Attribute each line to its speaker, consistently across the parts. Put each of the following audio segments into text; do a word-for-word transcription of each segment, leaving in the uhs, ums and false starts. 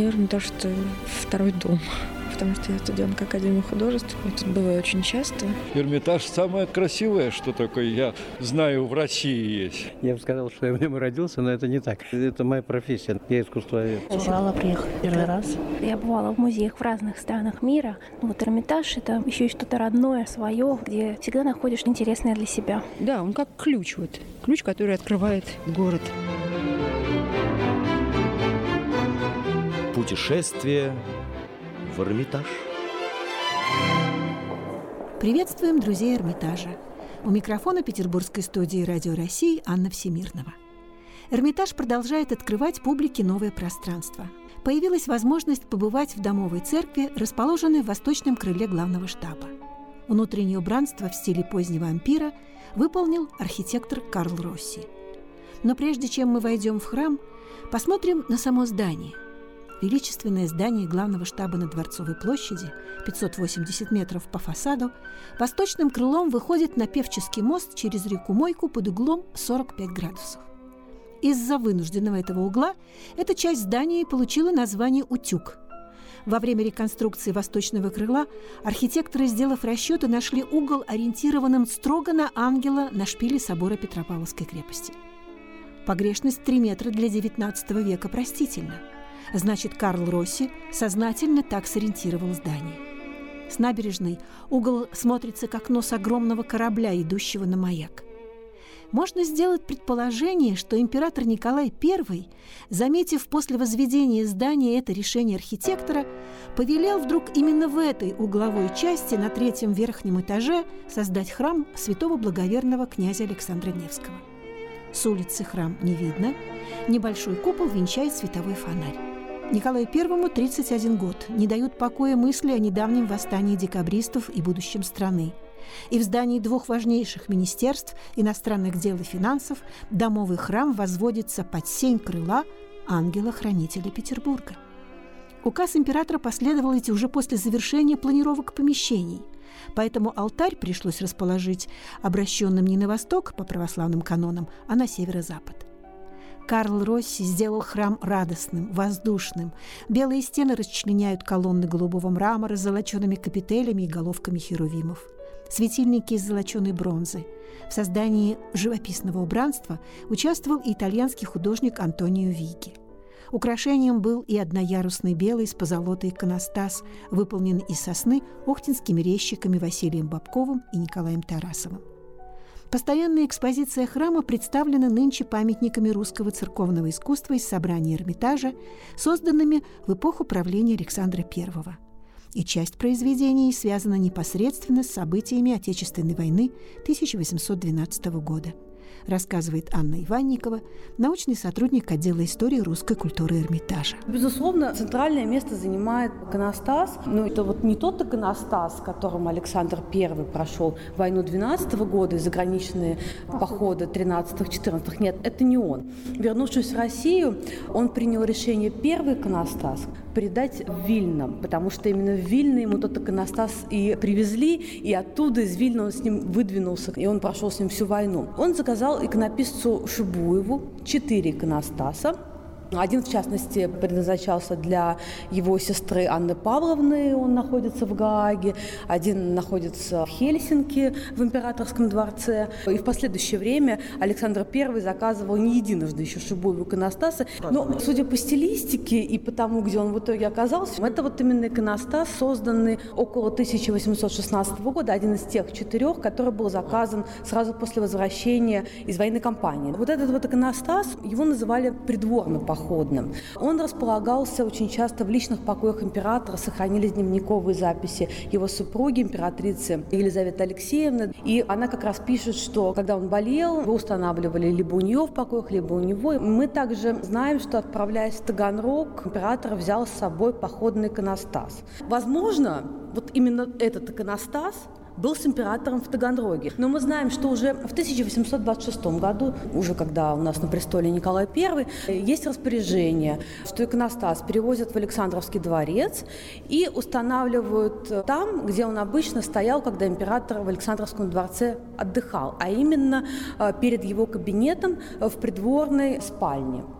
Speaker 1: мне Эрмитаж — это второй дом. Потому что я студентка Академии художеств. Я тут бываю очень часто.
Speaker 2: Эрмитаж самое красивое, что такое, я знаю, в России есть.
Speaker 3: Я бы сказал, что я в нем родился, но это не так. Это моя профессия. Я искусствовед.
Speaker 4: Урала приехала первый раз.
Speaker 5: Я бывала в музеях в разных странах мира. Но вот Эрмитаж — это еще и что-то родное, свое, где всегда находишь интересное для себя.
Speaker 6: Да, он как ключ. Вот. Ключ, который открывает город.
Speaker 7: Путешествие в Эрмитаж.
Speaker 8: Приветствуем друзей Эрмитажа. У микрофона петербургской студии «Радио России» Анна Всемирнова. Эрмитаж продолжает открывать публике новое пространство. Появилась возможность побывать в домовой церкви, расположенной в восточном крыле главного штаба. Внутреннее убранство в стиле позднего ампира выполнил архитектор Карл Росси. Но прежде чем мы войдем в храм, посмотрим на само здание. Величественное здание главного штаба на Дворцовой площади, пятьсот восемьдесят метров по фасаду, восточным крылом выходит на Певческий мост через реку Мойку под углом сорок пять градусов. Из-за вынужденного этого угла эта часть здания получила название «Утюг». Во время реконструкции восточного крыла архитекторы, сделав расчеты, нашли угол, ориентированным строго на ангела на шпиле собора Петропавловской крепости. Погрешность три метра для девятнадцатого века простительна. Значит, Карл Росси сознательно так сориентировал здание. С набережной угол смотрится как нос огромного корабля, идущего на маяк. Можно сделать предположение, что император Николай Первый, заметив после возведения здания это решение архитектора, повелел вдруг именно в этой угловой части на третьем верхнем этаже создать храм святого благоверного князя Александра Невского. С улицы храм не видно, небольшой купол венчает световой фонарь. Николаю Первому тридцать один год, не дают покоя мысли о недавнем восстании декабристов и будущем страны. И в здании двух важнейших министерств иностранных дел и финансов домовый храм возводится под сень крыла ангела-хранителя Петербурга. Указ императора последовал идти уже после завершения планировок помещений, поэтому алтарь пришлось расположить обращенным не на восток по православным канонам, а на северо-запад. Карл Росси сделал храм радостным, воздушным. Белые стены расчленяют колонны голубого мрамора с золочеными капителями и головками херувимов. Светильники из золоченой бронзы. В создании живописного убранства участвовал и итальянский художник Антонио Виги. Украшением был и одноярусный белый с позолотой иконостас, выполненный из сосны охтинскими резчиками Василием Бобковым и Николаем Тарасовым. Постоянная экспозиция храма представлена нынче памятниками русского церковного искусства из собрания Эрмитажа, созданными в эпоху правления Александра Первого. И часть произведений связана непосредственно с событиями Отечественной войны тысяча восемьсот двенадцатого года, рассказывает Анна Иванникова, научный сотрудник отдела истории русской культуры Эрмитажа.
Speaker 9: Безусловно, центральное место занимает иконостас. Но это вот не тот иконостас, которым Александр Первый прошел войну двенадцатого года и заграничные походы тринадцатого-четырнадцатого. Нет, это не он. Вернувшись в Россию, он принял решение первый иконостас передать в Вильно, потому что именно в Вильно ему тот иконостас и привезли, и оттуда из Вильна он с ним выдвинулся, и он прошел с ним всю войну. Он заказал иконописцу Шибуеву четыре иконостаса. Один, в частности, предназначался для его сестры Анны Павловны, он находится в Гааге. Один находится в Хельсинки, в императорском дворце. И в последующее время Александр Первый заказывал не единожды еще Шибуеву иконостасы. Но, судя по стилистике и по тому, где он в итоге оказался, это вот именно иконостас, созданный около тысяча восемьсот шестнадцатого года, один из тех четырех, который был заказан сразу после возвращения из военной кампании. Вот этот вот иконостас, его называли придворным походом. Он располагался очень часто в личных покоях императора, сохранились дневниковые записи его супруги, императрицы Елизаветы Алексеевны. И она как раз пишет, что когда он болел, его устанавливали либо у нее в покоях, либо у него. Мы также знаем, что, отправляясь в Таганрог, император взял с собой походный иконостас. Возможно, вот именно этот иконостас был с императором в Таганроге. Но мы знаем, что уже в тысяча восемьсот двадцать шестом году, уже когда у нас на престоле Николай Первый, есть распоряжение, что иконостас перевозят в Александровский дворец и устанавливают там, где он обычно стоял, когда император в Александровском дворце отдыхал, а именно перед его кабинетом в придворной спальне.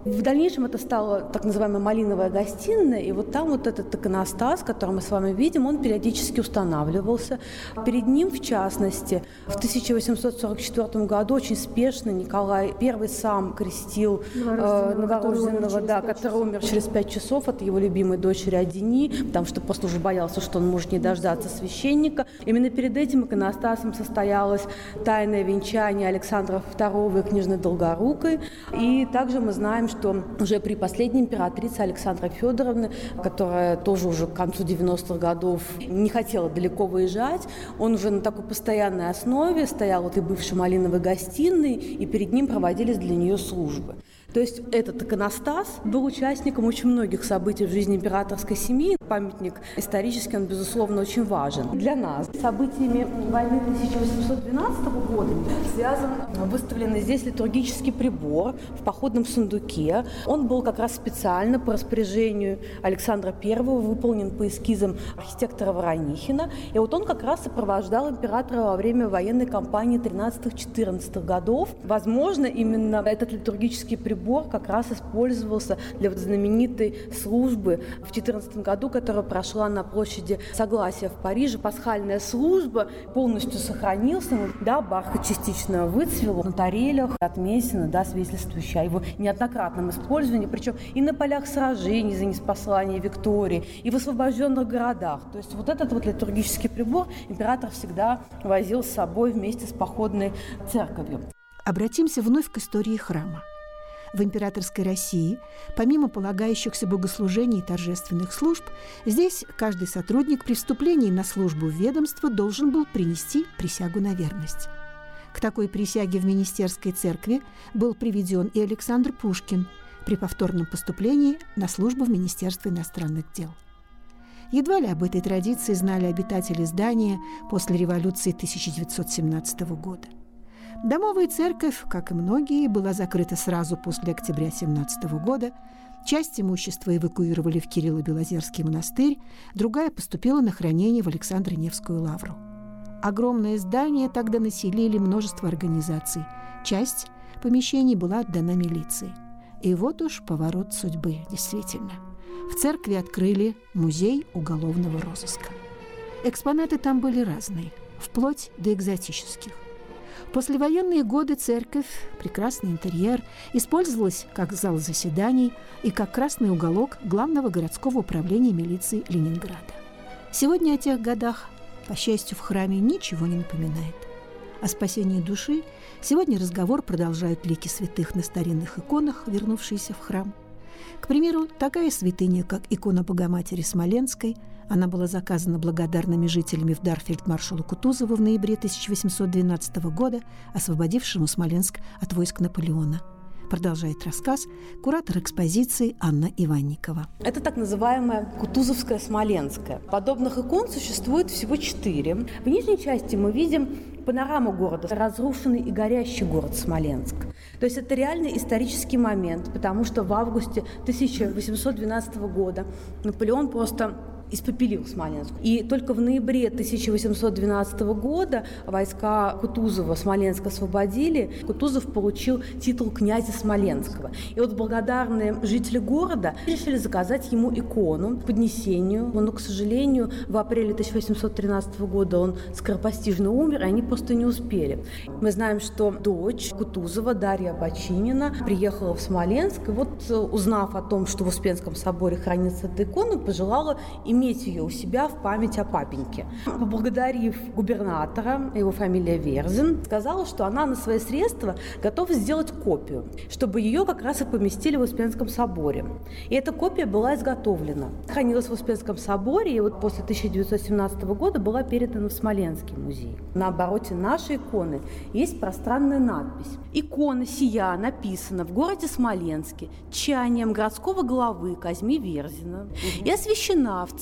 Speaker 9: В дальнейшем это стало так называемая малиновая гостиная, и вот там вот этот иконостас, который мы с вами видим, он периодически устанавливался. Перед ним, в частности, в тысяча восемьсот сорок четвёртом году очень спешно Николай I сам крестил новорожденного, э, новорожденного да, который умер через пять часов от его любимой дочери Адини, потому что просто уже боялся, что он может не дождаться священника. Именно перед этим иконостасом состоялось тайное венчание Александра второго и княжны Долгорукой. И также мы знаем, что уже при последней императрице Александры Федоровны, которая тоже уже к концу девяностых годов не хотела далеко выезжать, он уже на такой постоянной основе стоял в этой бывшей малиновой гостиной, и перед ним проводились для нее службы. То есть этот иконостас был участником очень многих событий в жизни императорской семьи. Памятник исторически, он, безусловно, очень важен для нас. С событиями войны тысяча восемьсот двенадцатого года связан выставленный здесь литургический прибор в походном сундуке. Он был как раз специально по распоряжению Александра Первого выполнен по эскизам архитектора Воронихина. И вот он как раз сопровождал императора во время военной кампании тринадцатых-четырнадцатых годов. Возможно, именно этот литургический прибор как раз использовался для вот знаменитой службы в четырнадцатом году, которая прошла на площади Согласия в Париже. Пасхальная служба полностью сохранился. Да, бархат частично выцвел, на тарелях отметина, да, свидетельствующая о его неоднократном использовании, причем и на полях сражений за ниспослание Виктории, и в освобожденных городах. То есть вот этот вот литургический прибор император всегда возил с собой вместе с походной церковью.
Speaker 8: Обратимся вновь к истории храма. В императорской России, помимо полагающихся богослужений и торжественных служб, здесь каждый сотрудник при вступлении на службу в ведомство должен был принести присягу на верность. К такой присяге в министерской церкви был приведен и Александр Пушкин при повторном поступлении на службу в Министерство иностранных дел. Едва ли об этой традиции знали обитатели здания после революции тысяча девятьсот семнадцатого года. Домовая церковь, как и многие, была закрыта сразу после октября семнадцатого года. Часть имущества эвакуировали в Кирилло-Белозерский монастырь, другая поступила на хранение в Александро-Невскую лавру. Огромное здание тогда населили множество организаций. Часть помещений была отдана милиции. И вот уж поворот судьбы, действительно. В церкви открыли музей уголовного розыска. Экспонаты там были разные, вплоть до экзотических. В послевоенные годы церковь, прекрасный интерьер, использовалась как зал заседаний и как красный уголок Главного городского управления милиции Ленинграда. Сегодня о тех годах, по счастью, в храме ничего не напоминает. О спасении души сегодня разговор продолжают лики святых на старинных иконах, вернувшиеся в храм. К примеру, такая святыня, как икона Богоматери Смоленской. Она была заказана благодарными жителями в дар фельдмаршалу Кутузову в ноябре тысяча восемьсот двенадцатого года, освободившему Смоленск от войск Наполеона. Продолжает рассказ куратор экспозиции Анна Иванникова.
Speaker 9: Это так называемая Кутузовская Смоленская. Подобных икон существует всего четыре. В нижней части мы видим панораму города, разрушенный и горящий город Смоленск. То есть это реальный исторический момент, потому что в августе тысяча восемьсот двенадцатого года Наполеон просто испепелил Смоленск. И только в ноябре тысяча восемьсот двенадцатого года войска Кутузова Смоленск освободили. Кутузов получил титул князя Смоленского. И вот благодарные жители города решили заказать ему икону к поднесению. Но, к сожалению, в апреле тысяча восемьсот тринадцатого года он скоропостижно умер, и они просто не успели. Мы знаем, что дочь Кутузова, Дарья Бочинина, приехала в Смоленск, и вот, узнав о том, что в Успенском соборе хранится эта икона, пожелала иметь ее у себя в память о папеньке. Поблагодарив губернатора, его фамилия Верзин, сказала, что она на свои средства готова сделать копию, чтобы ее как раз и поместили в Успенском соборе. И эта копия была изготовлена. Хранилась в Успенском соборе, и вот после тысяча девятьсот семнадцатого года была передана в Смоленский музей. На обороте нашей иконы есть пространная надпись. Икона сия написана в городе Смоленске чаянием городского главы Казьми Верзина и освящена в церкви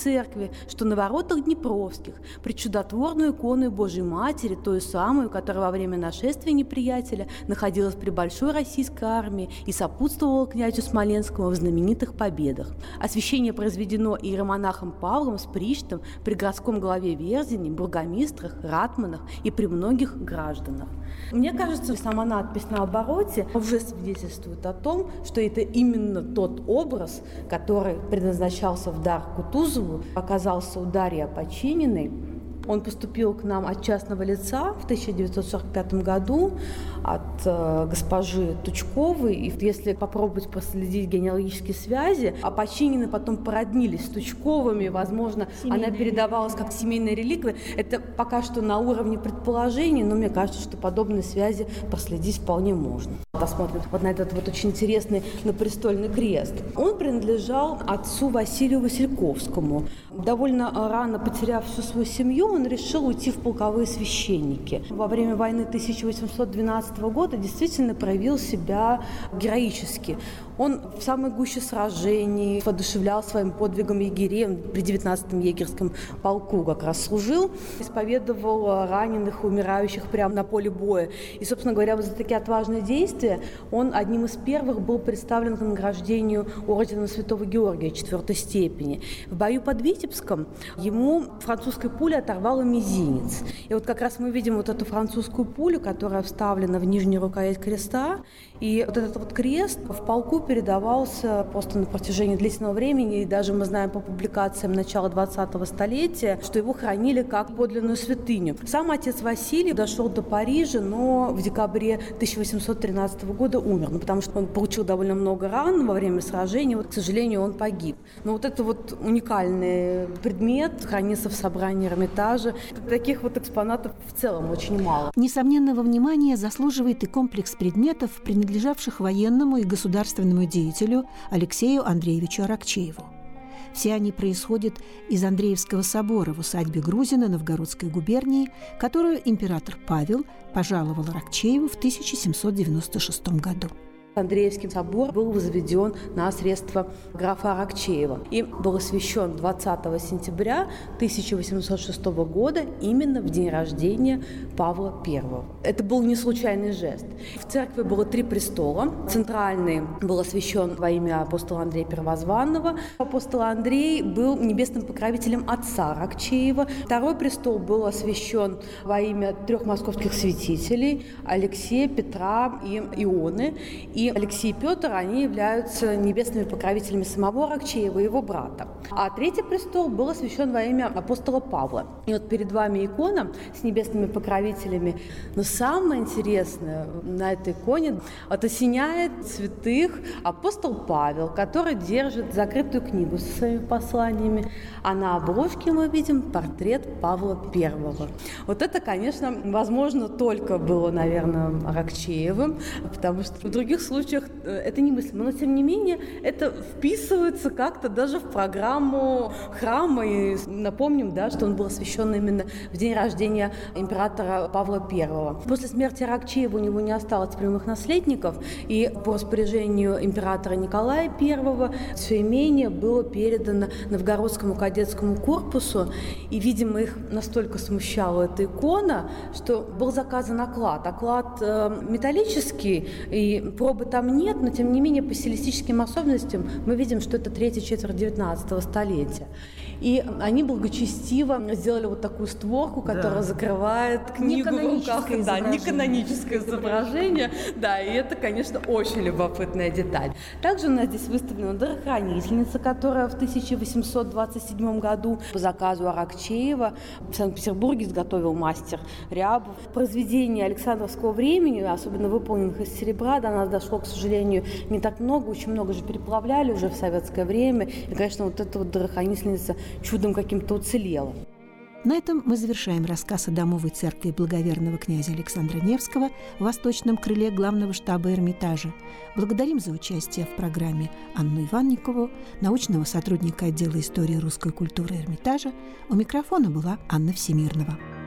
Speaker 9: церкви, что на воротах Днепровских пречудотворную икону Божьей Матери, ту самую, которая во время нашествия неприятеля находилась при большой российской армии и сопутствовала князю Смоленскому в знаменитых победах. Освящение произведено иеромонахом Павлом с Приштом при городском главе Верзине, бургомистрах, ратманах и при многих гражданах. Мне кажется, сама надпись на обороте уже свидетельствует о том, что это именно тот образ, который предназначался в дар Кутузову, оказался у Дарьи Опочининой. Он поступил к нам от частного лица в тысяча девятьсот сорок пятом году от э, госпожи Тучковой. И если попробовать проследить генеалогические связи, Опочинины потом породнились с Тучковыми. Возможно, семейная она передавалась как семейная реликвия. Это пока что на уровне предположений, но мне кажется, что подобные связи проследить вполне можно. Посмотрим вот на этот вот очень интересный напрестольный крест. Он принадлежал отцу Василию Васильковскому. Довольно рано потеряв всю свою семью, он решил уйти в полковые священники. Во время войны тысяча восемьсот двенадцатого года действительно проявил себя героически. Он в самой гуще сражений воодушевлял своим подвигом егерей. При девятнадцатом егерском полку как раз служил, исповедовал раненых, умирающих прямо на поле боя. И, собственно говоря, вот за такие отважные действия он одним из первых был представлен к награждению ордена Святого Георгия четвертой степени. В бою под Витебском ему французской пулей оторвало мизинец. И вот как раз мы видим вот эту французскую пулю, которая вставлена в нижнюю рукоять креста. И вот этот вот крест в полку передавался просто на протяжении длительного времени. И даже мы знаем по публикациям начала двадцатого столетия, что его хранили как подлинную святыню. Сам отец Василий дошел до Парижа, но в декабре тысяча восемьсот тринадцатого года умер. Ну, потому что он получил довольно много ран во время сражения. Вот, к сожалению, он погиб. Но вот это вот уникальный предмет хранится в собрании Эрмитажа. Таких вот экспонатов в целом очень мало.
Speaker 8: Несомненного внимания заслуживает и комплекс предметов, принадлежавших военному и государственному деятелю Алексею Андреевичу Аракчееву. Все они происходят из Андреевского собора в усадьбе Грузина Новгородской губернии, которую император Павел пожаловал Аракчееву в тысяча семьсот девяносто шестом году.
Speaker 9: Андреевский собор был возведен на средства графа Аракчеева и был освящен двадцатого сентября тысяча восемьсот шестого года именно в день рождения Павла Первого. Это был не случайный жест. В церкви было три престола. Центральный был освящен во имя апостола Андрея Первозванного. Апостол Андрей был небесным покровителем отца Аракчеева. Второй престол был освящен во имя трех московских святителей – Алексея, Петра и Ионы. И Алексей и Петр, они являются небесными покровителями самого Аракчеева и его брата. А третий престол был освящен во имя апостола Павла. И вот перед вами икона с небесными покровителями. Но самое интересное на этой иконе – это осеняет святых апостол Павел, который держит закрытую книгу со своими посланиями. А на обложке мы видим портрет Павла Первого. Вот это, конечно, возможно, только было, наверное, Аракчеевым, потому что в других случаях это немыслимо. Но, тем не менее, это вписывается как-то даже в программу храма. И напомним, да, что он был освящен именно в день рождения императора Павла Первого. После смерти Аракчеева у него не осталось прямых наследников, и по распоряжению императора Николая Первого все имение было передано Новгородскому кадетскому корпусу. И, видимо, их настолько смущала эта икона, что был заказан оклад. Оклад э, металлический, и пробы там нет, но, тем не менее, по стилистическим особенностям мы видим, что это третья четверть девятнадцатого столетия. И они благочестиво сделали вот такую створку, которая да. закрывает книгу в руках. Да, неканоническое изображение. Да, и это, конечно, очень любопытная деталь. Также у нас здесь выставлена дарохранительница, которая в тысяча восемьсот двадцать седьмом году по заказу Аракчеева в Санкт-Петербурге изготовил мастер Рябов. Произведения Александровского времени, особенно выполненных из серебра, до нас дошло, к сожалению, не так много. Очень много же переплавляли уже в советское время. И, конечно, вот эта вот дарохранительница чудом каким-то уцелела.
Speaker 8: На этом мы завершаем рассказ о домовой церкви благоверного князя Александра Невского в восточном крыле главного штаба Эрмитажа. Благодарим за участие в программе Анну Иванникову, научного сотрудника отдела истории русской культуры Эрмитажа. У микрофона была Анна Всемирнова.